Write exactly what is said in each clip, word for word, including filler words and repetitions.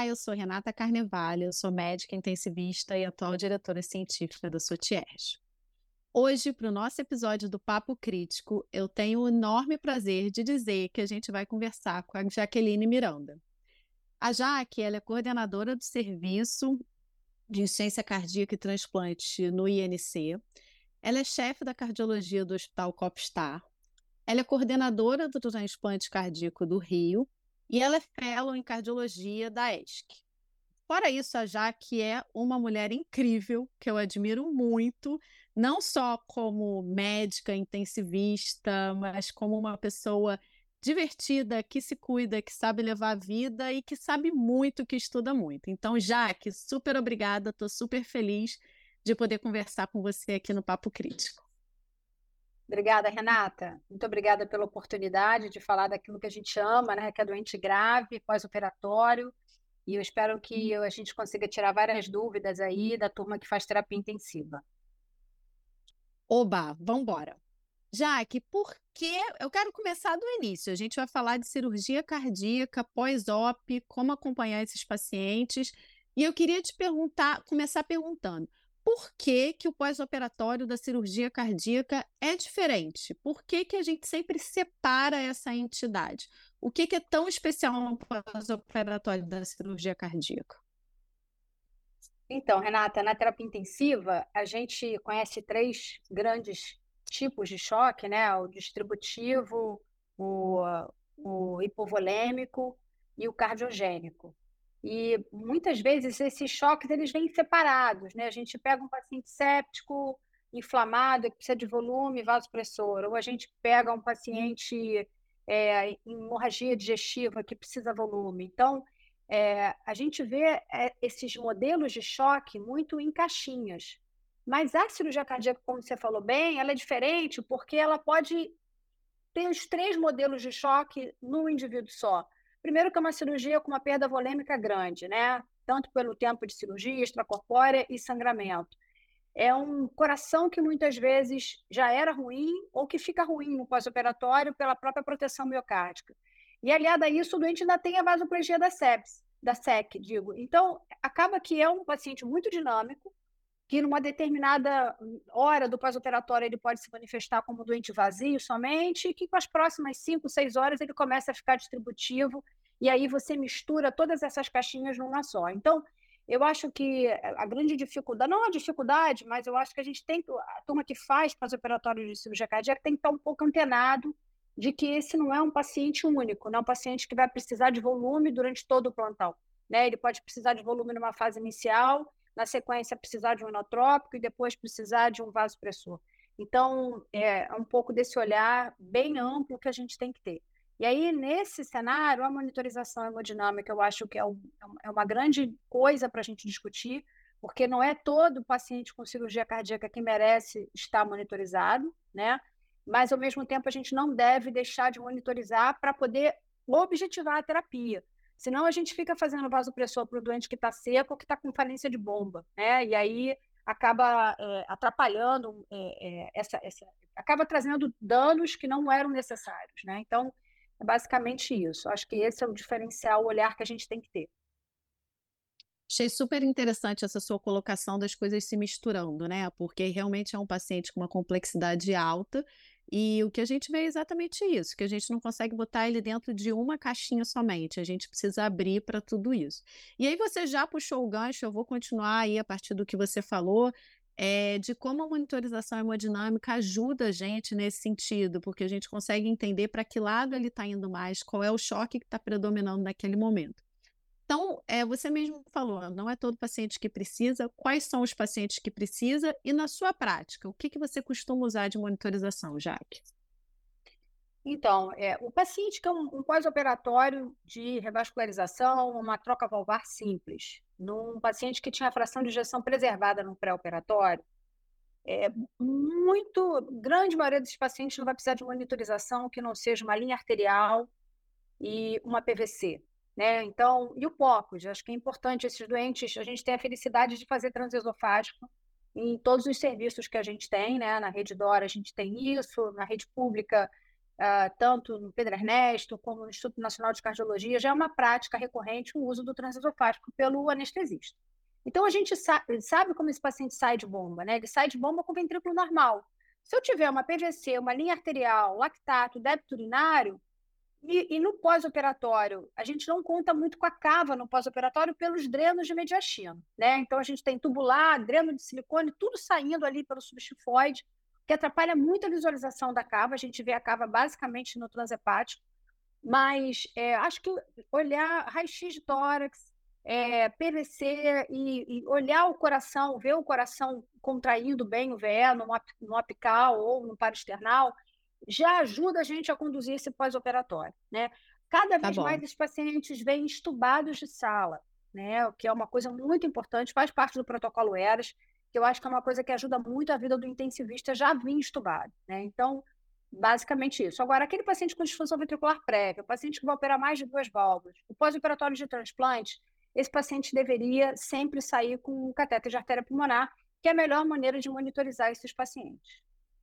eu sou Renata Carnevale, eu sou médica intensivista e atual diretora científica da Sotierj. Hoje, para o nosso episódio do Papo Crítico, eu tenho o enorme prazer de dizer que a gente vai conversar com a Jaqueline Miranda. A Jaque, ela é coordenadora do Serviço de Insuficiência Cardíaca e Transplante no I N C, ela é chefe da cardiologia do Hospital Copstar, ela é coordenadora do transplante cardíaco do Rio e ela é fellow em cardiologia da E S C. Fora isso, a Jaque é uma mulher incrível, que eu admiro muito, não só como médica intensivista, mas como uma pessoa divertida, que se cuida, que sabe levar a vida e que sabe muito, que estuda muito. Então, Jaque, super obrigada, estou super feliz de poder conversar com você aqui no Papo Crítico. Obrigada, Renata. Muito obrigada pela oportunidade de falar daquilo que a gente ama, né? Que é doente grave, pós-operatório. E eu espero que a gente consiga tirar várias dúvidas aí da turma que faz terapia intensiva. Oba, vamos embora. Jaque, por que... Eu quero começar do início. A gente vai falar de cirurgia cardíaca, pós-op, como acompanhar esses pacientes. E eu queria te perguntar, começar perguntando, por que que o pós-operatório da cirurgia cardíaca é diferente? Por que que a gente sempre separa essa entidade? O que que é tão especial no pós-operatório da cirurgia cardíaca? Então, Renata, na terapia intensiva, a gente conhece três grandes tipos de choque, né? O distributivo, o, o hipovolêmico e o cardiogênico. E muitas vezes esses choques eles vêm separados, né? A gente pega um paciente séptico, inflamado, que precisa de volume, vasopressor, ou a gente pega um paciente é, em hemorragia digestiva que precisa volume. Então, é, a gente vê é, esses modelos de choque muito em caixinhas. Mas a cirurgia cardíaca, como você falou bem, ela é diferente porque ela pode ter os três modelos de choque num indivíduo só. Primeiro que é uma cirurgia com uma perda volêmica grande, né? Tanto pelo tempo de cirurgia, extracorpórea e sangramento. É um coração que muitas vezes já era ruim ou que fica ruim no pós-operatório pela própria proteção miocárdica. E, aliado a isso, o doente ainda tem a vasoplegia da sepsis, da S E C, digo. Então, acaba que é um paciente muito dinâmico, que numa determinada hora do pós-operatório ele pode se manifestar como doente vazio somente, e que com as próximas cinco, seis horas ele começa a ficar distributivo, e aí você mistura todas essas caixinhas numa só. Então, eu acho que a grande dificuldade, não a dificuldade, mas eu acho que a gente tem, a turma que faz pós-operatório de cirurgia cardíaca tem que estar um pouco antenado de que esse não é um paciente único, não é um paciente que vai precisar de volume durante todo o plantão, né? Ele pode precisar de volume numa fase inicial, na sequência precisar de um inotrópico e depois precisar de um vasopressor. Então, é um pouco desse olhar bem amplo que a gente tem que ter. E aí, nesse cenário, a monitorização hemodinâmica, eu acho que é, um, é uma grande coisa para a gente discutir, porque não é todo paciente com cirurgia cardíaca que merece estar monitorizado, né? Mas, ao mesmo tempo, a gente não deve deixar de monitorizar para poder objetivar a terapia. Senão a gente fica fazendo vasopressor para o doente que está seco ou que está com falência de bomba, né? E aí acaba é, atrapalhando, é, é, essa, essa, acaba trazendo danos que não eram necessários, né? Então, é basicamente isso. Acho que esse é o diferencial, o olhar que a gente tem que ter. Achei super interessante essa sua colocação das coisas se misturando, né? Porque realmente é um paciente com uma complexidade alta e o que a gente vê é exatamente isso, que a gente não consegue botar ele dentro de uma caixinha somente, a gente precisa abrir para tudo isso. E aí você já puxou o gancho, eu vou continuar aí a partir do que você falou, é, de como a monitorização hemodinâmica ajuda a gente nesse sentido, porque a gente consegue entender para que lado ele está indo mais, qual é o choque que está predominando naquele momento. Então, é, você mesmo falou, não é todo paciente que precisa, quais são os pacientes que precisa e na sua prática, o que, que você costuma usar de monitorização, Jaque? Então, é, o paciente que é um, um pós-operatório de revascularização, uma troca valvar simples, num paciente que tinha fração de ejeção preservada no pré-operatório, é, muito, grande maioria desses pacientes não vai precisar de monitorização que não seja uma linha arterial e uma P V C, né? Então, e o P O C, acho que é importante esses doentes, a gente tem a felicidade de fazer transesofágico em todos os serviços que a gente tem, né? Na rede Dora a gente tem isso, na rede pública uh, tanto no Pedro Ernesto como no Instituto Nacional de Cardiologia, já é uma prática recorrente o uso do transesofágico pelo anestesista. Então, a gente sa sabe como esse paciente sai de bomba, né? Ele sai de bomba com ventrículo normal. Se eu tiver uma P V C, uma linha arterial, lactato, débito urinário, e, e no pós-operatório, a gente não conta muito com a cava no pós-operatório pelos drenos de mediastino, né? Então, a gente tem tubular, dreno de silicone, tudo saindo ali pelo subxifoide, que atrapalha muito a visualização da cava. A gente vê a cava basicamente no transhepático, mas é, acho que olhar raio-x de tórax, é, P V C e, e olhar o coração, ver o coração contraindo bem o V E no, no apical ou no paraesternal, já ajuda a gente a conduzir esse pós-operatório, né? Cada Tá vez mais bom. os pacientes vêm estubados de sala, né? O que é uma coisa muito importante, faz parte do protocolo ERAS, que eu acho que é uma coisa que ajuda muito a vida do intensivista já vir estubado, né? Então, basicamente isso. Agora, aquele paciente com disfunção ventricular prévia, o paciente que vai operar mais de duas válvulas, o pós-operatório de transplante, esse paciente deveria sempre sair com um catéter de artéria pulmonar, que é a melhor maneira de monitorizar esses pacientes.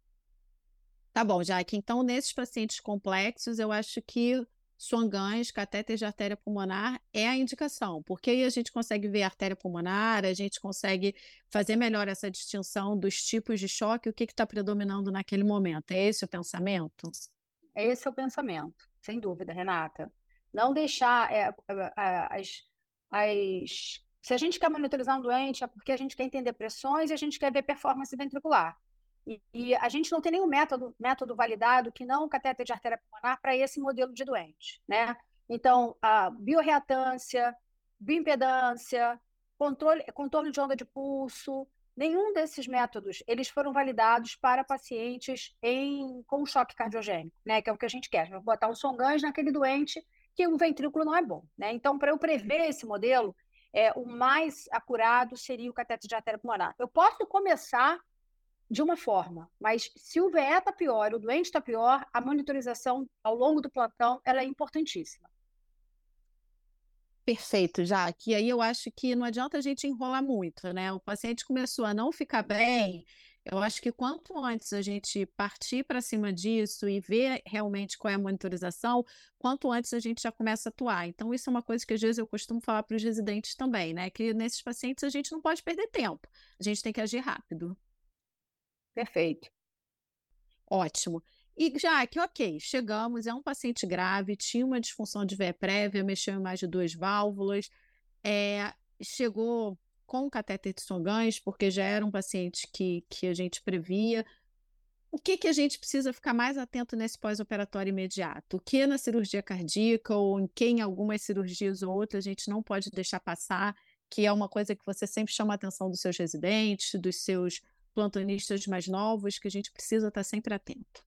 Tá bom, Jaque. Então, nesses pacientes complexos, eu acho que Swan-Ganz, catéter de artéria pulmonar, é a indicação, porque aí a gente consegue ver a artéria pulmonar, a gente consegue fazer melhor essa distinção dos tipos de choque, o que está predominando naquele momento. É esse o pensamento? Esse é o pensamento, sem dúvida, Renata. Não deixar é, as, as... Se a gente quer monitorizar um doente, é porque a gente quer entender pressões e a gente quer ver performance ventricular. E, e a gente não tem nenhum método, método validado que não o catéter de artéria pulmonar para esse modelo de doente, né? Então, a bioreatância, bioimpedância, controle, contorno de onda de pulso, nenhum desses métodos, eles foram validados para pacientes em, com choque cardiogênico, né? Que é o que a gente quer. A gente vai botar um Swan-Ganz naquele doente que o ventrículo não é bom, né? Então, para eu prever esse modelo, é, o mais acurado seria o catéter de artéria pulmonar. Eu posso começar de uma forma, mas se o V E está pior, o doente está pior, a monitorização ao longo do plantão ela é importantíssima. Perfeito, Jaque. E aí eu acho que não adianta a gente enrolar muito, né? O paciente começou a não ficar bem, eu acho que quanto antes a gente partir para cima disso e ver realmente qual é a monitorização, quanto antes a gente já começa a atuar. Então, isso é uma coisa que às vezes eu costumo falar para os residentes também, né? Que nesses pacientes a gente não pode perder tempo, a gente tem que agir rápido. Perfeito. Ótimo. E já que, ok, chegamos, é um paciente grave, tinha uma disfunção de V E prévia, mexeu em mais de duas válvulas, é, chegou com catéter de Swan-Ganz, porque já era um paciente que, que a gente previa. O que, que a gente precisa ficar mais atento nesse pós-operatório imediato? O que na cirurgia cardíaca ou em que em algumas cirurgias ou outras a gente não pode deixar passar, que é uma coisa que você sempre chama a atenção dos seus residentes, dos seus plantonistas mais novos, que a gente precisa estar sempre atento.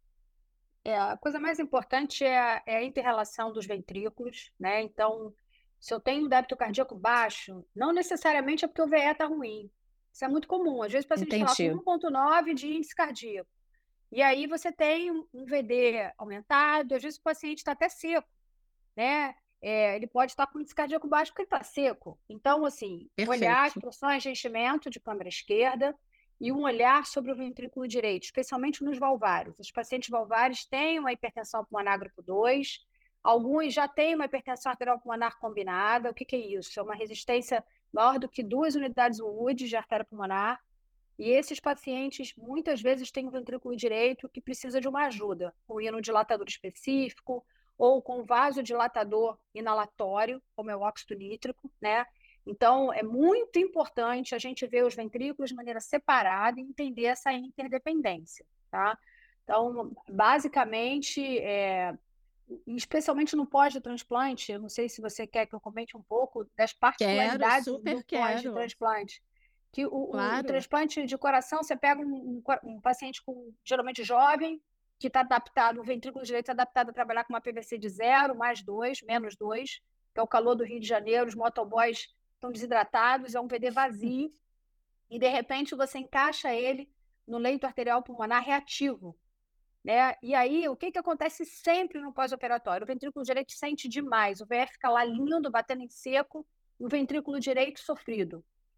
É, a coisa mais importante é a, é a inter-relação dos ventrículos, né? Então, se eu tenho um débito cardíaco baixo, não necessariamente é porque o V E está ruim. Isso é muito comum. Às vezes o paciente está lá com Entendi. um ponto nove de índice cardíaco. E aí você tem um V D aumentado, às vezes o paciente está até seco, né? É, ele pode estar com índice cardíaco baixo porque ele está seco. Então, assim, olhar as Perfeito. pressões de enchimento de câmara esquerda e um olhar sobre o ventrículo direito, especialmente nos valvários. Os pacientes valvários têm uma hipertensão pulmonar grupo dois, alguns já têm uma hipertensão arterial pulmonar combinada. O que, que é isso? É uma resistência maior do que duas unidades U D de artéria pulmonar. E esses pacientes, muitas vezes, têm o ventrículo direito que precisa de uma ajuda, com inodilatador específico ou com vasodilatador inalatório, como é o óxido nítrico, né? Então, é muito importante a gente ver os ventrículos de maneira separada e entender essa interdependência, tá? Então, basicamente, é, especialmente no pós-transplante, eu não sei se você quer que eu comente um pouco das Quero, particularidades do super quero. pós-transplante. Que o, o, o Claro. transplante de coração, você pega um, um, um paciente com, geralmente jovem, que está adaptado, o ventrículo direito adaptado a trabalhar com uma P V C de zero, mais dois, menos dois, que é o calor do Rio de Janeiro, os motoboys estão desidratados, é um V D vazio, e de repente você encaixa ele no leito arterial pulmonar reativo, né? E aí, o que, que acontece sempre no pós-operatório? O ventrículo direito sente demais, o V F fica lá lindo, batendo em seco, e o ventrículo direito sofrido.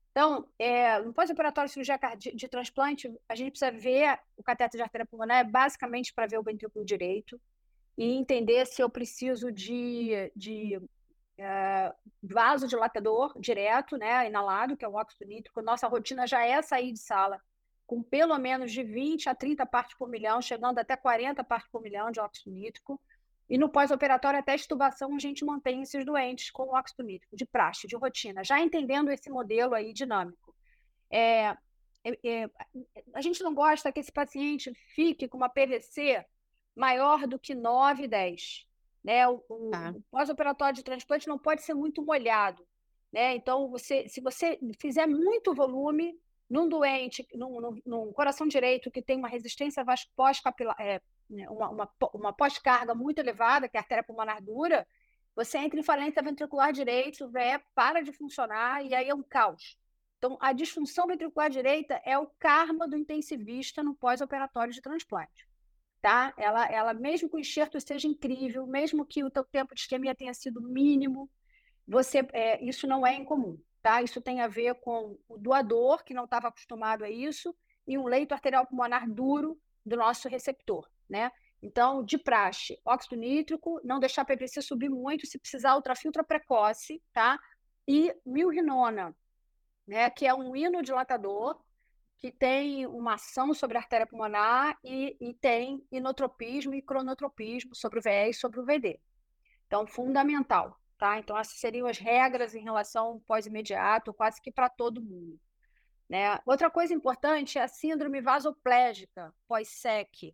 Então, é, no pós-operatório de cirurgia cardi- de transplante, a gente precisa ver o cateter de artéria pulmonar, é basicamente para ver o ventrículo direito e entender se eu preciso de, de é, vasodilatador direto, né, inalado, que é o óxido nítrico. Nossa rotina já é sair de sala com pelo menos de vinte a trinta partes por milhão, chegando até quarenta partes por milhão de óxido nítrico. E no pós-operatório, até extubação, a gente mantém esses doentes com óxido nítrico, de praxe, de rotina, já entendendo esse modelo aí dinâmico. É, é, é, a gente não gosta que esse paciente fique com uma P V C maior do que nove, dez. Né? O, Tá. o pós-operatório de transplante não pode ser muito molhado. Né? Então, você, se você fizer muito volume num doente, num, num, num coração direito que tem uma resistência pós-capilar, é, uma, uma, uma pós-carga muito elevada, que é a artéria pulmonar dura, você entra em falência ventricular direito, o V E para de funcionar e aí é um caos. Então, a disfunção ventricular direita é o karma do intensivista no pós-operatório de transplante. Tá? Ela, ela, mesmo que o enxerto seja incrível, mesmo que o teu tempo de isquemia tenha sido mínimo, você, é, isso não é incomum. Tá? Isso tem a ver com o doador, que não estava acostumado a isso, e um leito arterial pulmonar duro do nosso receptor. Né? Então, de praxe, óxido nítrico, não deixar a P V C subir muito, se precisar, ultrafiltra precoce, tá? E milrinona, né, que é um inodilatador que tem uma ação sobre a artéria pulmonar e, e tem inotropismo e cronotropismo sobre o V E e sobre o V D. Então, fundamental, tá? Então, essas seriam as regras em relação ao pós-imediato, quase que para todo mundo. Né? Outra coisa importante é a síndrome vasoplégica pós-S E C,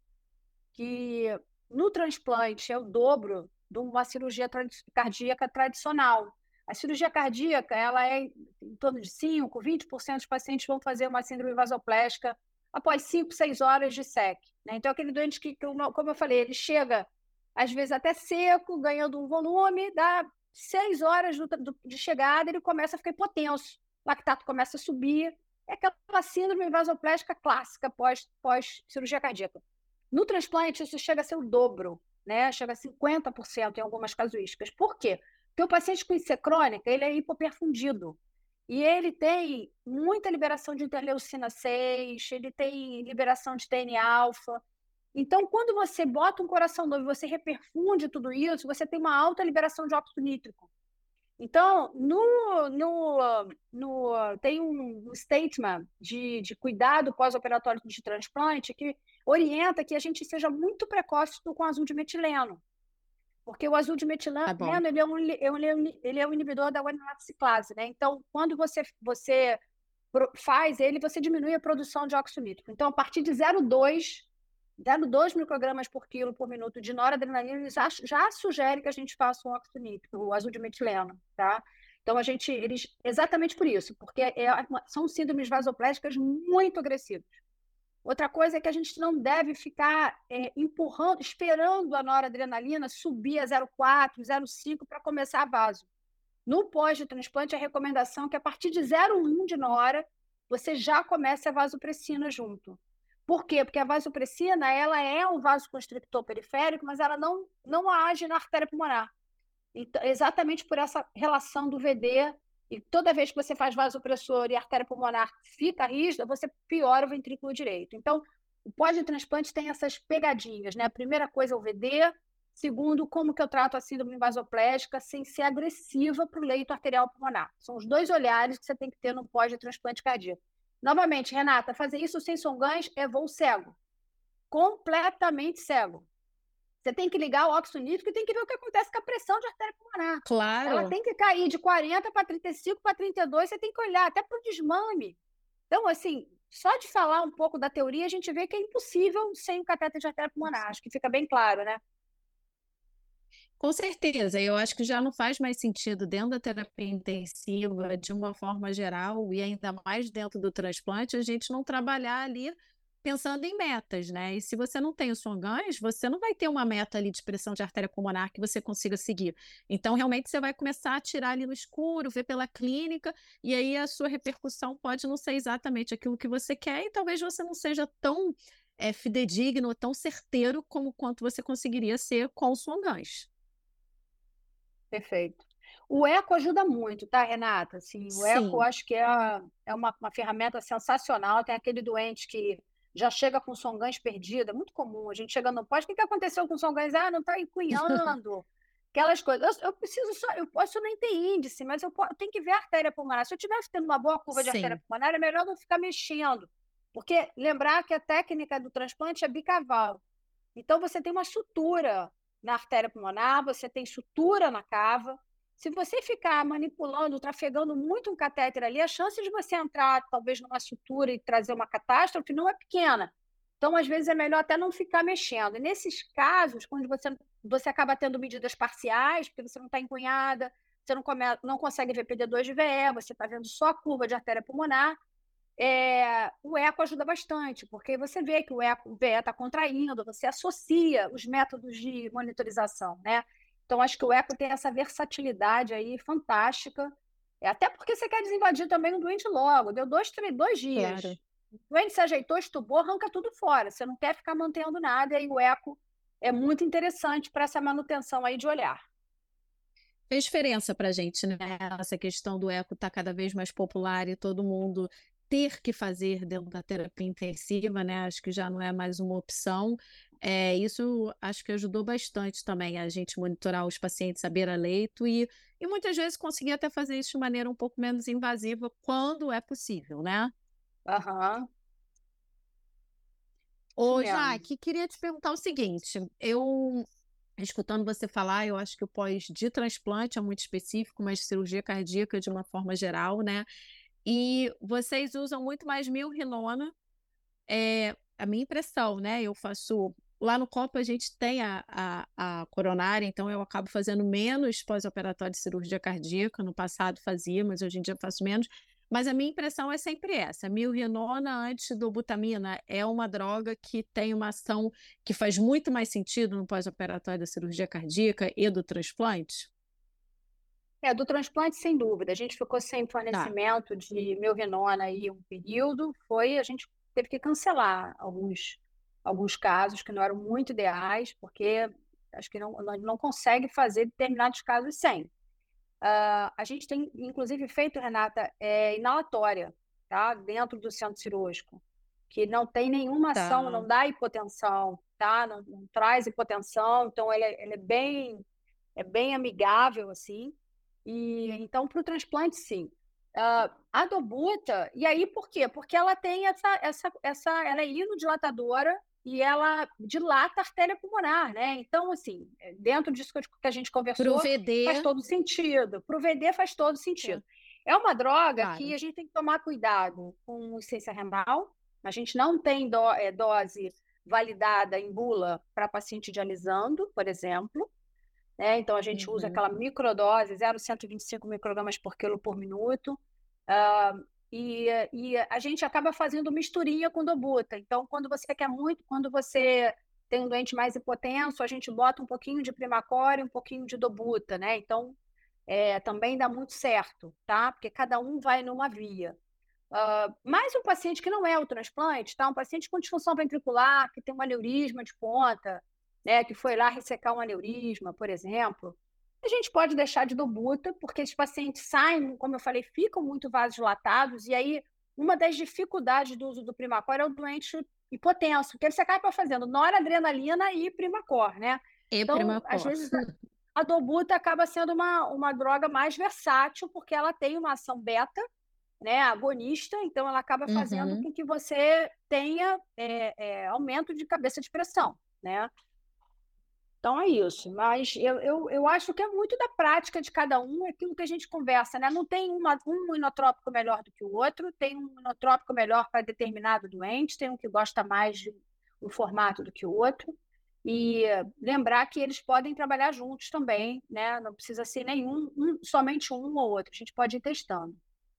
que no transplante é o dobro de uma cirurgia cardíaca tradicional. A cirurgia cardíaca, ela é em torno de cinco, vinte por cento dos pacientes vão fazer uma síndrome vasoplégica após cinco, seis horas de S E C. Né? Então, aquele doente que, como eu falei, ele chega, às vezes, até seco, ganhando um volume, dá seis horas do, do, de chegada, ele começa a ficar hipotenso, o lactato começa a subir, é aquela síndrome vasoplégica clássica pós, pós cirurgia cardíaca. No transplante, isso chega a ser o dobro, né? Chega a cinquenta por cento em algumas casuísticas. Por quê? Porque o paciente com I C crônica, ele é hipoperfundido. E ele tem muita liberação de interleucina seis, ele tem liberação de T N alfa. Então, quando você bota um coração novo e você reperfunde tudo isso, você tem uma alta liberação de óxido nítrico. Então, no, no, no, tem um statement de, de cuidado pós-operatório de transplante que orienta que a gente seja muito precoce com o azul de metileno, porque o azul de metileno Tá bom. ele é, um, ele, é um, ele é um inibidor da guanilate ciclase, né? Então, quando você, você faz ele, você diminui a produção de óxido nítrico. Então, a partir de zero vírgula dois zero vírgula dois microgramas por quilo por minuto de noradrenalina, eles já, já sugere que a gente faça um óxido nítrico, o azul de metileno, tá? Então, a gente, eles, exatamente por isso, porque é uma, são síndromes vasoplésicas muito agressivas. Outra coisa é que a gente não deve ficar é, empurrando, esperando a noradrenalina subir a zero vírgula quatro, zero vírgula cinco para começar a vaso. No pós de transplante, a recomendação é que a partir de zero vírgula um de nora, você já comece a vasopressina junto. Por quê? Porque a vasopressina, ela é um vasoconstrictor periférico, mas ela não, não age na artéria pulmonar. Então, exatamente por essa relação do V D, e toda vez que você faz vasopressor e a artéria pulmonar fica rígida, você piora o ventrículo direito. Então, o pós-transplante tem essas pegadinhas, né? A primeira coisa é o V D, segundo, como que eu trato a síndrome vasoplégica sem ser agressiva para o leito arterial pulmonar. São os dois olhares que você tem que ter no pós-transplante cardíaco. Novamente, Renata, fazer isso sem songantes é voo cego. Completamente cego. Você tem que ligar o óxido nítrico e tem que ver o que acontece com a pressão de artéria pulmonar. Claro. Ela tem que cair de quarenta para trinta e cinco para trinta e dois, você tem que olhar até para o desmame. Então, assim, só de falar um pouco da teoria, a gente vê que é impossível sem o catéter de artéria pulmonar. Acho que fica bem claro, né? Com certeza, eu acho que já não faz mais sentido dentro da terapia intensiva, de uma forma geral, e ainda mais dentro do transplante, a gente não trabalhar ali pensando em metas, né? E se você não tem os Swan-Ganz, você não vai ter uma meta ali de pressão de artéria pulmonar que você consiga seguir. Então, realmente, você vai começar a tirar ali no escuro, ver pela clínica, e aí a sua repercussão pode não ser exatamente aquilo que você quer, e talvez você não seja tão é, fidedigno, tão certeiro como quanto você conseguiria ser com os Swan-Ganz. Perfeito. O eco ajuda muito, tá, Renata? Assim, o eco Sim. acho que é, é uma, uma ferramenta sensacional. Tem aquele doente que já chega com Songans perdida, é muito comum. A gente chega no pós, o que que aconteceu com o Songans? Ah, não está encunhando. Aquelas coisas. Eu, eu preciso só, eu posso nem ter índice, mas eu, po- eu tenho que ver a artéria pulmonar. Se eu tivesse tendo uma boa curva de artéria Sim, pulmonar, é melhor não ficar mexendo. Porque lembrar que a técnica do transplante é bicaval. Então, você tem uma sutura na artéria pulmonar, você tem sutura na cava. Se você ficar manipulando, trafegando muito um catéter ali, a chance de você entrar, talvez, numa sutura e trazer uma catástrofe não é pequena. Então, às vezes, é melhor até não ficar mexendo. E nesses casos, quando você, você acaba tendo medidas parciais, porque você não está encunhada, você não, come, não consegue ver P D dois de V E, você está vendo só a curva de artéria pulmonar, é, o eco ajuda bastante, porque você vê que o eco, o V E está contraindo, você associa os métodos de monitorização, né? Então, acho que o eco tem essa versatilidade aí fantástica, é, até porque você quer desinvadir também o doente logo, deu dois, três, dois claro. dias. O doente se ajeitou, estubou, arranca tudo fora, você não quer ficar mantendo nada, e aí o eco é muito interessante para essa manutenção aí de olhar. Fez diferença para a gente, né? Essa questão do eco está cada vez mais popular e todo mundo ter que fazer dentro da terapia intensiva, né? Acho que já não é mais uma opção. É, isso acho que ajudou bastante também a gente monitorar os pacientes à beira-leito e, e muitas vezes conseguir até fazer isso de maneira um pouco menos invasiva quando é possível, né? Aham, isso Ô, mesmo. Jaque, queria te perguntar o seguinte: eu, escutando você falar, eu acho que o pós de transplante é muito específico, mas cirurgia cardíaca de uma forma geral, né? E vocês usam muito mais milrinona. É a minha impressão, né? Eu faço. Lá no Copa a gente tem a, a, a coronária, então eu acabo fazendo menos pós-operatório de cirurgia cardíaca. No passado fazia, mas hoje em dia faço menos. Mas a minha impressão é sempre essa: a milrinona antes do butamina é uma droga que tem uma ação que faz muito mais sentido no pós-operatório da cirurgia cardíaca e do transplante. É, do transplante, sem dúvida. A gente ficou sem Tá, fornecimento de Melvinona aí um período. Foi, a gente teve que cancelar alguns, alguns casos que não eram muito ideais, porque acho que não, não, não consegue fazer determinados casos sem. Uh, a gente tem, inclusive, feito, Renata, é, inalatória, tá? Dentro do centro cirúrgico, que não tem nenhuma ação, tá. não dá hipotensão, tá? Não, não traz hipotensão, então ele é, ele é bem, é bem amigável, assim. E então, para o transplante, sim. Uh, a dobuta, e aí por quê? Porque ela tem essa, essa, essa, ela é inodilatadora e ela dilata a artéria pulmonar, né? Então, assim, dentro disso que a gente Pro conversou, V faz D, todo sentido. Para o V D faz todo sentido. É uma droga que claro. a gente tem que tomar cuidado com ciência renal. A gente não tem do, é, dose validada em bula para paciente dialisando, por exemplo, né? Então, a gente usa Uhum. aquela microdose, zero vírgula cento e vinte e cinco microgramas por quilo por minuto, uh, e, e a gente acaba fazendo misturinha com dobuta. Então, quando você quer muito, quando você tem um doente mais hipotenso, a gente bota um pouquinho de Primacore e um pouquinho de dobuta, né? Então, é, também dá muito certo, tá? Porque cada um vai numa via. Uh, mais um paciente que não é o transplante, tá? Um paciente com disfunção ventricular, que tem um aneurisma de ponta, né? Que foi lá ressecar um aneurisma, por exemplo. A gente pode deixar de dobuta, porque esses pacientes saem, como eu falei, ficam muito vasodilatados, e aí uma das dificuldades do uso do Primacor é o doente hipotenso, porque você acaba fazendo noradrenalina e Primacor, né? E Então, às Primacor. vezes, a dobuta acaba sendo uma, uma droga mais versátil, porque ela tem uma ação beta, né, agonista, então ela acaba fazendo Uhum. com que você tenha é, é, aumento de cabeça de pressão, né? Então é isso, mas eu, eu, eu acho que é muito da prática de cada um, é aquilo que a gente conversa, né? Não tem uma, um inotrópico melhor do que o outro, tem um inotrópico melhor para determinado doente, tem um que gosta mais de um formato do que o outro, e lembrar que eles podem trabalhar juntos também, né? Não precisa ser nenhum, um, somente um ou outro, a gente pode ir testando.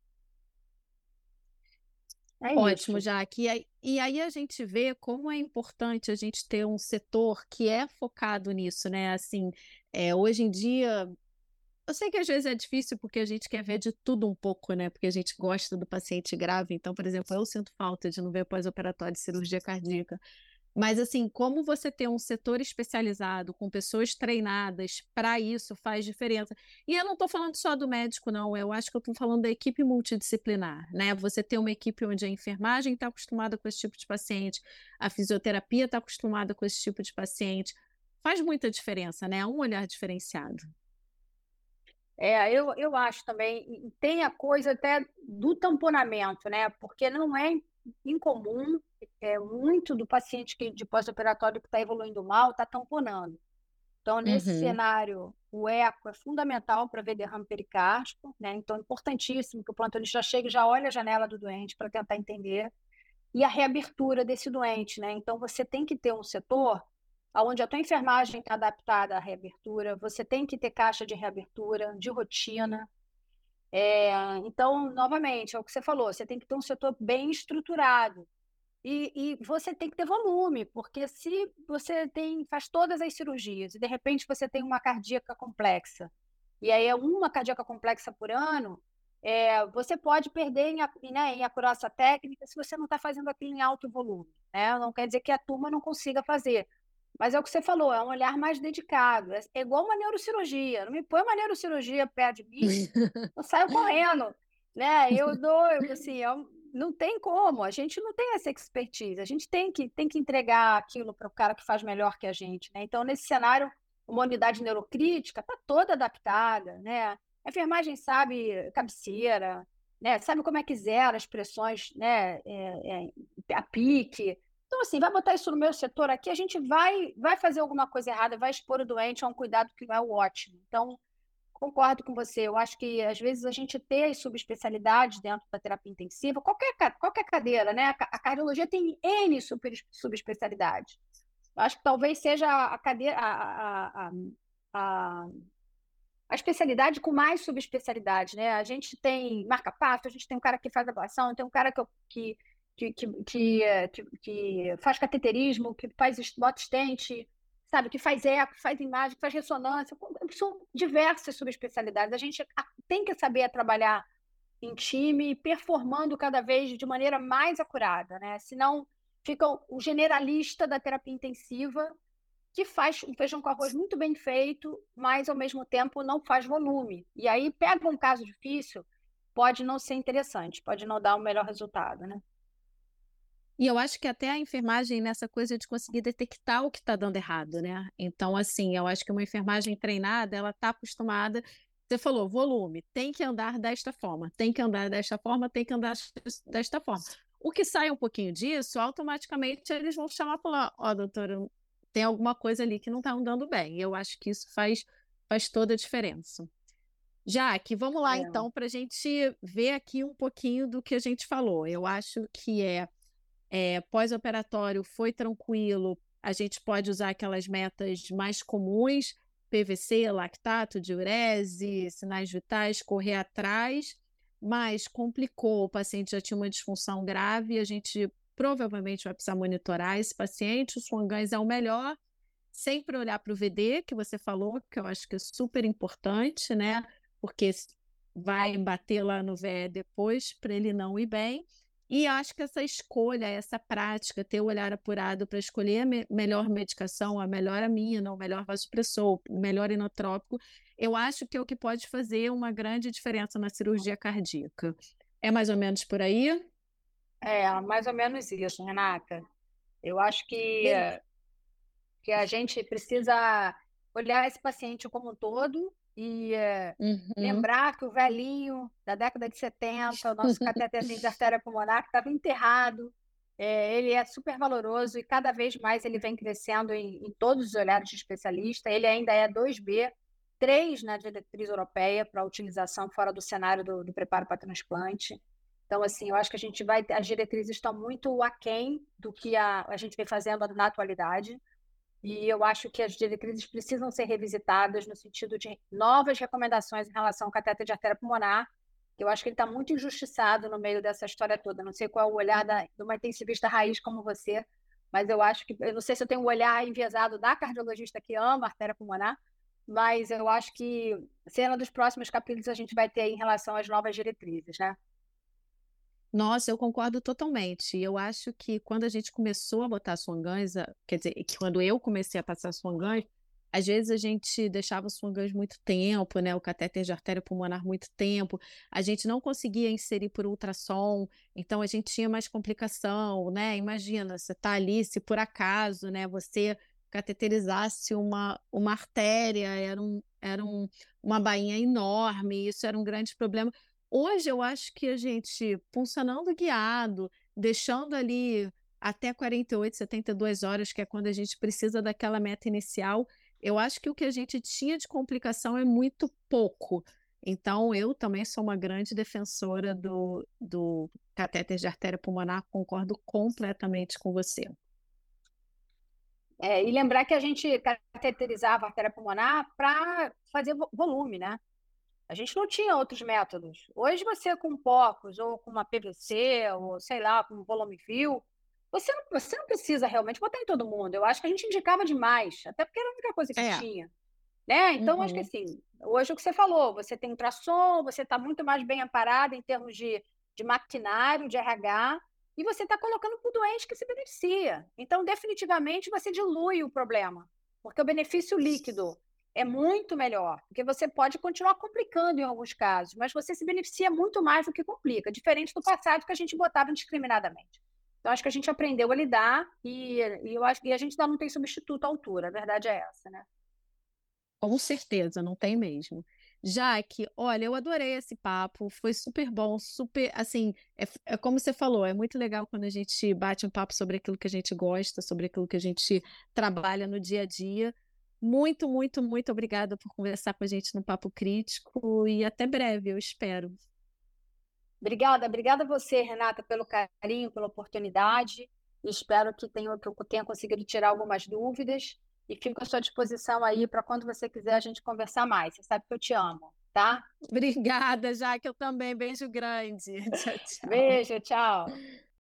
É Ótimo, isso. Jaque. E aí, e aí a gente vê como é importante a gente ter um setor que é focado nisso, né? Assim, é, hoje em dia, eu sei que às vezes é difícil porque a gente quer ver de tudo um pouco, né? Porque a gente gosta do paciente grave. Então, por exemplo, eu sinto falta de não ver pós-operatório de cirurgia cardíaca. Mas, assim, como você ter um setor especializado, com pessoas treinadas para isso, faz diferença. E eu não estou falando só do médico, não, eu acho que eu estou falando da equipe multidisciplinar, né? Você ter uma equipe onde a enfermagem está acostumada com esse tipo de paciente, a fisioterapia está acostumada com esse tipo de paciente, faz muita diferença, né? É um olhar diferenciado. É, eu, eu acho também, e tem a coisa até do tamponamento, né? Porque não é incomum, é muito do paciente que, de pós-operatório que está evoluindo mal, está tamponando. Então, nesse Uhum. cenário, o eco é fundamental para ver derrame pericárdico, né? Então, é importantíssimo que o plantonista já chegue e já olhe a janela do doente para tentar entender. E a reabertura desse doente, né? Então, você tem que ter um setor onde a tua enfermagem está adaptada à reabertura, você tem que ter caixa de reabertura, de rotina. É, então, novamente, é o que você falou, você tem que ter um setor bem estruturado. E, e você tem que ter volume, porque se você tem, faz todas as cirurgias e de repente você tem uma cardíaca complexa, e aí é uma cardíaca complexa por ano, é, você pode perder em, ac- né, em acurácia técnica se você não está fazendo aquilo em alto volume. Né? Não quer dizer que a turma não consiga fazer. Mas é o que você falou, é um olhar mais dedicado. É, é igual uma neurocirurgia. Não me põe uma neurocirurgia perto de mim, eu saio correndo. Né? Eu dou, eu, assim, é um- não tem como, a gente não tem essa expertise, a gente tem que, tem que entregar aquilo para o cara que faz melhor que a gente. Né? Então, nesse cenário, uma unidade neurocrítica está toda adaptada, né? A enfermagem sabe cabeceira, né? Sabe como é que zera as pressões, né? É, é, a pique. Então, assim, vai botar isso no meu setor aqui, a gente vai, vai fazer alguma coisa errada, vai expor o doente a um cuidado que não é o ótimo. Então, concordo com você. Eu acho que, às vezes, a gente ter as subespecialidades dentro da terapia intensiva, qualquer, qualquer cadeira, né? A cardiologia tem N super, subespecialidades. Eu acho que talvez seja a cadeira, a, a, a, a especialidade com mais subespecialidades, né? A gente tem marca-passo, a gente tem um cara que faz ablação, tem um cara que, que, que, que, que, que faz cateterismo, que faz bota stent, sabe? Que faz eco, que faz imagem, que faz ressonância. São diversas subespecialidades. A gente tem que saber trabalhar em time, performando cada vez de maneira mais acurada, né? Senão fica o generalista da terapia intensiva que faz um feijão com arroz muito bem feito, mas ao mesmo tempo não faz volume. E aí pega um caso difícil, pode não ser interessante, pode não dar o melhor resultado, né? E eu acho que até a enfermagem nessa coisa de conseguir detectar o que está dando errado, né? Então, assim, eu acho que uma enfermagem treinada, ela está acostumada. Você falou, volume, tem que andar desta forma, tem que andar desta forma, tem que andar desta forma. O que sai um pouquinho disso, automaticamente eles vão chamar para lá, ó, doutora, tem alguma coisa ali que não está andando bem. E eu acho que isso faz, faz toda a diferença. Jaque, vamos lá É. então para a gente ver aqui um pouquinho do que a gente falou. Eu acho que é é, pós-operatório foi tranquilo, a gente pode usar aquelas metas mais comuns, P V C, lactato, diurese, sinais vitais, correr atrás, mas complicou, o paciente já tinha uma disfunção grave, a gente provavelmente vai precisar monitorar esse paciente, o Swan-Ganz é o melhor, sempre olhar para o V D, que você falou, que eu acho que é super importante, né? Porque vai bater lá no V E depois, para ele não ir bem. E acho que essa escolha, essa prática, ter o olhar apurado para escolher a me melhor medicação, a melhor amina, o melhor vasopressor, o melhor inotrópico, eu acho que é o que pode fazer uma grande diferença na cirurgia cardíaca. É mais ou menos por aí? É, mais ou menos isso, Renata. Eu acho que, Beleza. que a gente precisa olhar esse paciente como um todo e é, Uhum. lembrar que o velhinho da década de setenta, o nosso cateterzinho de artéria pulmonar, que estava enterrado, é, ele é super valoroso e cada vez mais ele vem crescendo em, em todos os olhares de especialista. Ele ainda é dois B, três na diretriz europeia para utilização fora do cenário do, do preparo para transplante. Então, assim, eu acho que a gente vai. As diretrizes estão muito aquém do que a, a gente vem fazendo na atualidade. E eu acho que as diretrizes precisam ser revisitadas no sentido de novas recomendações em relação ao catéter de artéria pulmonar. Eu acho que ele está muito injustiçado no meio dessa história toda. Não sei qual é o olhar da, de uma intensivista raiz como você, mas eu acho que. Eu não sei se eu tenho um olhar enviesado da cardiologista que ama a artéria pulmonar, mas eu acho que cena dos próximos capítulos a gente vai ter em relação às novas diretrizes, né? Nossa, eu concordo totalmente. Eu acho que quando a gente começou a botar Swan-Ganz, a quer dizer, que quando eu comecei a passar Swan-Ganz, às vezes a gente deixava o Swan-Ganz muito tempo, né, o catéter de artéria pulmonar muito tempo, a gente não conseguia inserir por ultrassom, então a gente tinha mais complicação, né. Imagina, você tá ali, se por acaso, né, você cateterizasse uma uma artéria, era um era um uma bainha enorme, isso era um grande problema. Hoje eu acho que a gente puncionando guiado, deixando ali até quarenta e oito, setenta e duas horas, que é quando a gente precisa daquela meta inicial, eu acho que o que a gente tinha de complicação é muito pouco. Então eu também sou uma grande defensora do do catéter de artéria pulmonar, concordo completamente com você. É, e lembrar que a gente cateterizava a artéria pulmonar para fazer vo- volume, né? A gente não tinha outros métodos. Hoje você com POCUS ou com uma P V C ou sei lá, com um volume fio, você não, você não precisa realmente botar em todo mundo. Eu acho que a gente indicava demais, até porque era a única coisa que É, tinha, né? Então acho que uhum. assim, hoje é o que você falou, você tem ultrassom, você está muito mais bem amparado em termos de, de maquinário, de R H, e você está colocando para o doente que se beneficia. Então, definitivamente, você dilui o problema, porque o benefício líquido é muito melhor, porque você pode continuar complicando em alguns casos, mas você se beneficia muito mais do que complica, diferente do passado que a gente botava indiscriminadamente. Então, acho que a gente aprendeu a lidar e, e eu acho que a gente ainda não tem substituto à altura, a verdade é essa, né? Com certeza, não tem mesmo. Jaque, olha, eu adorei esse papo, foi super bom, super, assim, é, f- é como você falou, é muito legal quando a gente bate um papo sobre aquilo que a gente gosta, sobre aquilo que a gente trabalha no dia a dia. Muito, muito, muito obrigada por conversar com a gente no Papo Crítico e até breve, eu espero. Obrigada, obrigada a você, Renata, pelo carinho, pela oportunidade. Espero que tenha, que eu tenha conseguido tirar algumas dúvidas e fico à sua disposição aí para quando você quiser a gente conversar mais. Você sabe que eu te amo, tá? Obrigada, Jaque, eu também. Beijo grande. Tchau, tchau. Beijo, tchau.